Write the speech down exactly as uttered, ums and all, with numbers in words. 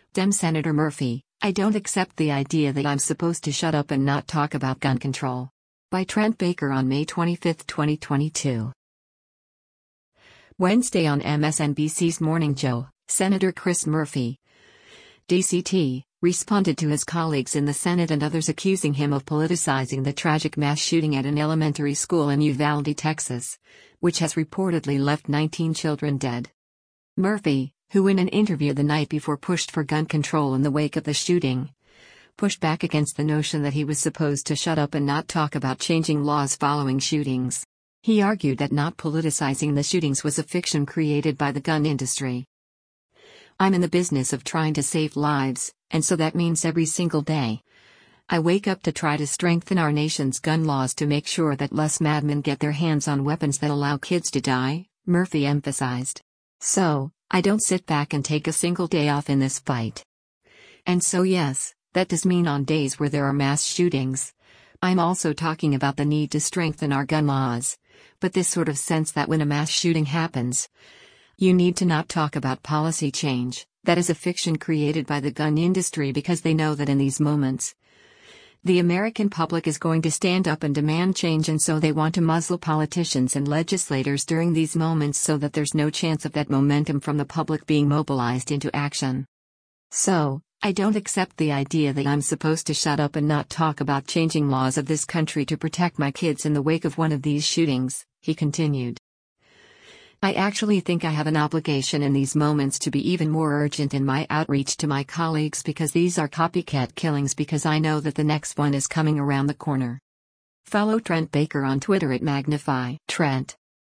Dem Senator Murphy, I don't accept the idea that I'm supposed to shut up and not talk about gun control. By Trent Baker on May twenty-fifth, twenty twenty-two. Wednesday on M S N B C's Morning Joe, Senator Chris Murphy, D C T, responded to his colleagues in the Senate and others accusing him of politicizing the tragic mass shooting at an elementary school in Uvalde, Texas, which has reportedly left nineteen children dead. Murphy, who in an interview the night before pushed for gun control in the wake of the shooting, pushed back against the notion that he was supposed to shut up and not talk about changing laws following shootings. He argued that not politicizing the shootings was a fiction created by the gun industry. I'm in the business of trying to save lives, and so that means every single day I wake up to try to strengthen our nation's gun laws to make sure that less madmen get their hands on weapons that allow kids to die, Murphy emphasized. So, I don't sit back and take a single day off in this fight. And so yes, that does mean on days where there are mass shootings, I'm also talking about the need to strengthen our gun laws, but this sort of sense that when a mass shooting happens, you need to not talk about policy change, that is a fiction created by the gun industry because they know that in these moments, the American public is going to stand up and demand change, and so they want to muzzle politicians and legislators during these moments so that there's no chance of that momentum from the public being mobilized into action. So, I don't accept the idea that I'm supposed to shut up and not talk about changing laws of this country to protect my kids in the wake of one of these shootings, he continued. I actually think I have an obligation in these moments to be even more urgent in my outreach to my colleagues because these are copycat killings, because I know that the next one is coming around the corner. Follow Trent Baker on Twitter at Magnify Trent.